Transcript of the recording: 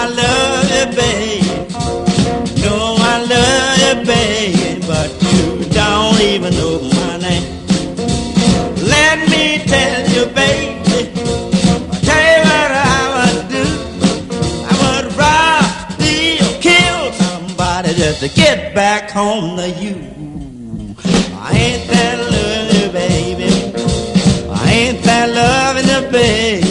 love you, baby. Know I love you, baby, but you don't even know my name. Let me tell you, baby, tell you what I would do. I would rob, steal, kill somebody just to get back home to you. I ain't that loving you, baby. I ain't that loving you, baby.